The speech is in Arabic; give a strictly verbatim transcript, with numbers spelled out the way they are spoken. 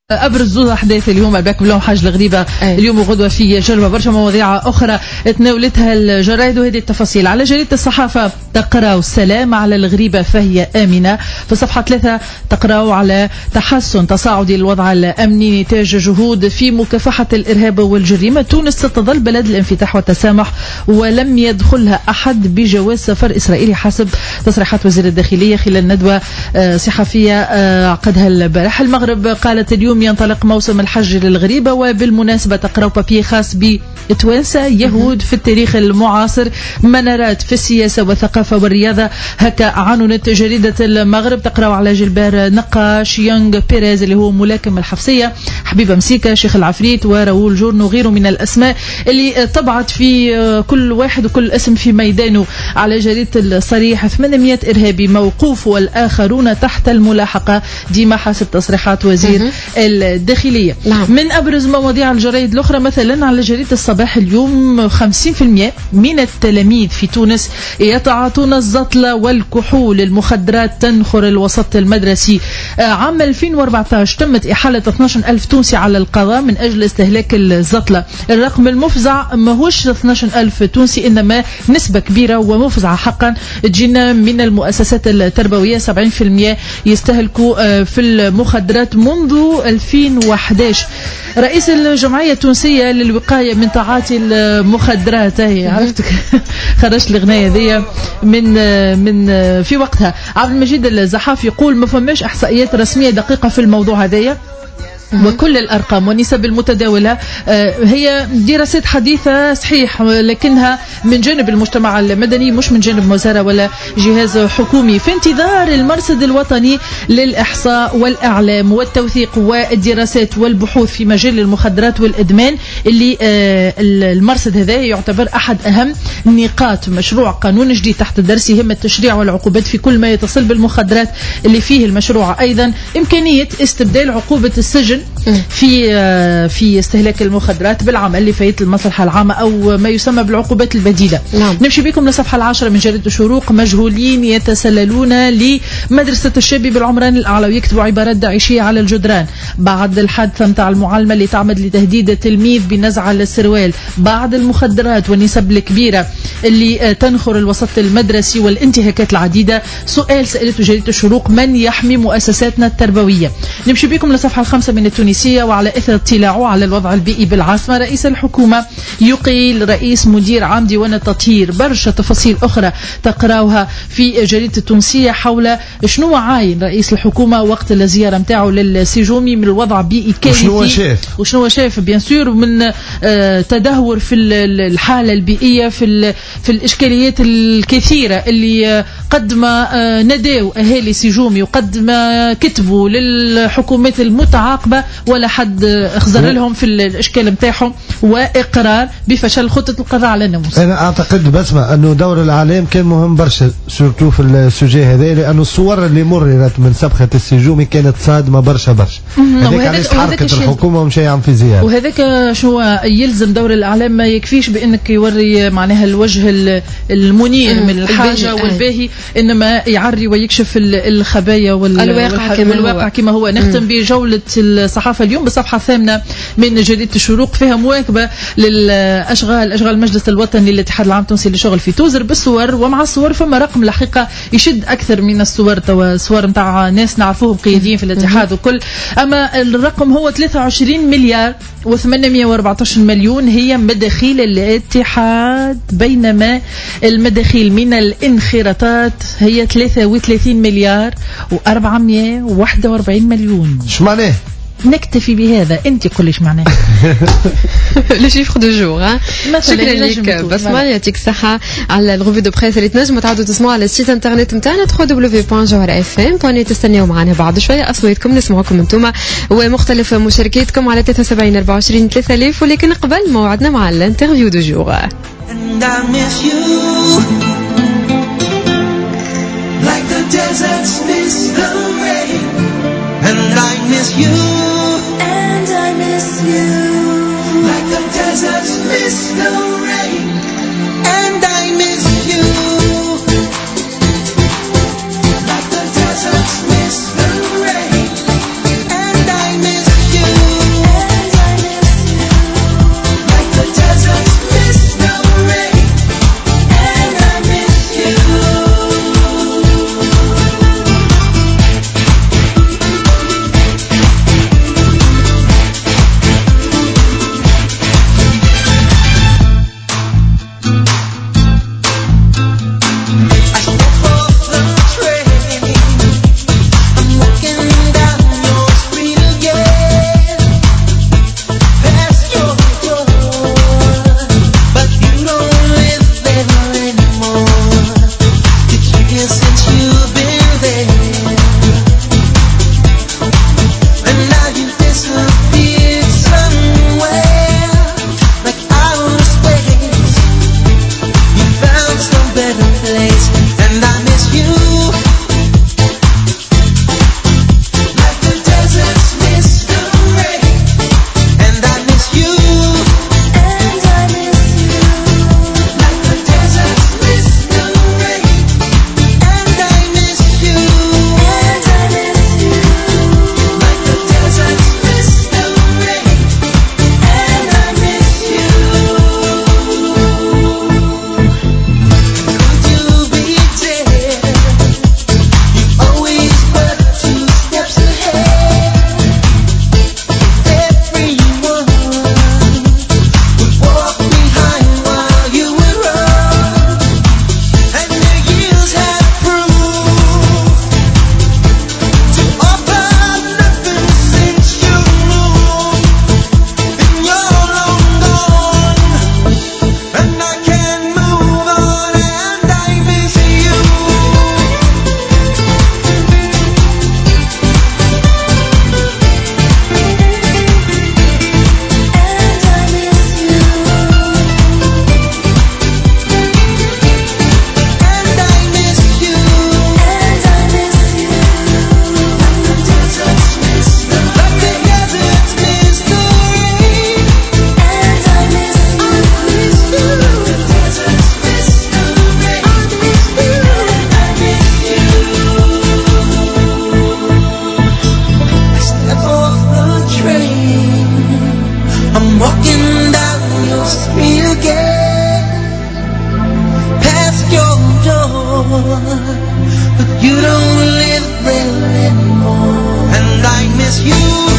أبرز أحداث اليوم الباك بلون حاج الغريبة أي. اليوم وغدوة في جربة برشا مواضيع أخرى تناولتها الجرائد، وهذه التفاصيل على جريدة الصحافة. تقرأوا السلام على الغريبة فهي آمنة. في صفحة ثلاثة تقرأوا على تحسن تصاعدي للوضع الأمني نتاج جهود في مكافحة الإرهاب والجريمة. تونس ستظل بلد الانفتاح والتسامح ولم يدخلها أحد بجواز سفر إسرائيلي حسب تصريحات وزير الداخلية خلال ندوة صحفية عقدها البارح. المغرب قالت اليوم ينطلق موسم الحج للغريبة، وبالمناسبة تقرأوا بابيه خاص بتوانسة يهود في التاريخ المعاصر، منارات في السياسة والثقافة والرياضة. هكا عنونت جريدة المغرب. تقرأوا على جلبار نقاش يونغ بيريز اللي هو ملاكم الحفصية، حبيبة مسيكة، شيخ العفريت، وراول جورن وغيره من الأسماء اللي طبعت في كل واحد وكل اسم في ميدانه. على جريدة الصريح ثمانمئة إرهابي موقوف والآخرون تحت الملاحقة، ديما حسب تصريحات وزير الداخلية. نعم. من أبرز مواضيع الجرائد الأخرى مثلا على جريدة الصباح اليوم خمسين بالمئة من التلاميذ في تونس يتعاطون الزطلة والكحول، المخدرات تنخر الوسط المدرسي. عام ألفين وأربعة عشر تمت إحالة اثني عشر ألف تونسي على القضاء من أجل استهلاك الزطلة. الرقم المفزع ماهوش اثني عشر ألف تونسي، إنما نسبة كبيرة ومفزعة حقا تجينا من المؤسسات التربوية. سبعين بالمئة يستهلكوا في المخدرات منذ ألفين وأحد عشر. رئيس الجمعية التونسية للوقاية من تعاطي المخدرات، هي عرفتك خرجت الغناية ذي من من في وقتها. عبد المجيد الزحاف يقول ما فماش احصائيات رسمية دقيقة في الموضوع هذايا، وكل الأرقام والنسب المتداولة هي دراسات حديثة صحيح، لكنها من جانب المجتمع المدني مش من جانب وزارة ولا جهاز حكومي، في انتظار المرصد الوطني للإحصاء والإعلام والتوثيق والدراسات والبحوث في مجال المخدرات والإدمان، اللي المرصد هذا يعتبر أحد أهم نقاط مشروع قانون جديد تحت درس يهم التشريع والعقوبات في كل ما يتصل بالمخدرات، اللي فيه المشروع أيضا إمكانية استبدال عقوبة السجن في في استهلاك المخدرات بالعمل لفائدة المصلحة العامة أو ما يسمى بالعقوبات البديلة. نعم. نمشي بكم للصفحة العاشرة من جريدة الشروق. مجهولين يتسللون لمدرسة الشابي بالعمران الأعلى ويكتبوا عبارات داعشية على الجدران. بعد الحادثة متاع المعلمة اللي تعمد لتهديد التلميذ بنزع السروال، بعد المخدرات والنسب الكبيرة اللي تنخر الوسط المدرسي والانتهاكات العديدة، سؤال سألته جريدة الشروق: من يحمي مؤسساتنا التربوية؟ نمشي بكم للصفحة الخامسة من التونسية. وعلى إثر اطلاعه على الوضع البيئي بالعاصمة، رئيس الحكومة يقيل رئيس مدير عام ديوان التطهير. برشا تفاصيل أخرى تقراوها في جريدة التونسية حول شنو عاين رئيس الحكومة وقت الزيارة متاعه للسجومي من الوضع البيئي كارثي، وشنو شاف وشنو شاف بيان سور من آه تدهور في الحالة البيئية، في في الإشكاليات الكثيرة اللي قد ما آه نداو أهالي سجومي وقد ما كتبوا للحكومات المتعاقبة ولا حد اخزر لهم في الاشكال متاعهم، واقرار بفشل خطه القضاء على الناموس. انا اعتقد بسمع انه دور الاعلام كان مهم برشا سورتو في السوجي هذا، لانه الصور اللي مررت من سبخه السجومي كانت صادمه برشا برشا. هذاك علاش حركه الحكومه ومشي عم في زياره، وهذاك شو يلزم دور الاعلام، ما يكفيش بانك يوري معناها الوجه المنير من الحاجه والباهي، انما يعري ويكشف الخبايا والواقع كما والواقع كما هو. نختم بجوله الصحافة اليوم بالصفحة الثامنة من جريدة الشروق، فيها مواكبة للأشغال أشغال المجلس الوطني للاتحاد العام التونسي للشغل في توزر بالصور، ومع الصور فما رقم الحقيقة يشد أكثر من الصور، توا صور متاع ناس نعرفوهم قياديين في الاتحاد وكل، أما الرقم هو ثلاثة وعشرين مليار وثمانمئة وأربعة عشر مليون هي مداخيل الاتحاد، بينما المداخيل من الانخراطات هي ثلاثة وثلاثين مليار وأربعمئة وواحد وأربعين مليون. شو معناه؟ نكتفي بهذا، انت قولي ايش معناه. لو شيفر دو جور. شكرا لك بسمة، يعطيك الصحة على الغوفي دو بريس اللي تنجموا تعاودوا تسمعوا على السيت انترنت نتاعنا دبليو دبليو دبليو دوت جوهر اف ام. توني تستناو معنا بعد شوية اصواتكم نسمعوكم انتم ومختلف مشاركاتكم على ثلاثة وسبعين أربعة وعشرين ثلاثة آلاف، ولكن قبل موعدنا مع الانترفيو دو جور. And I miss you, and I miss you, like the deserts miss the rain, and I miss you, like the deserts miss the rain, and I miss you. but you don't live there anymore. And I miss you.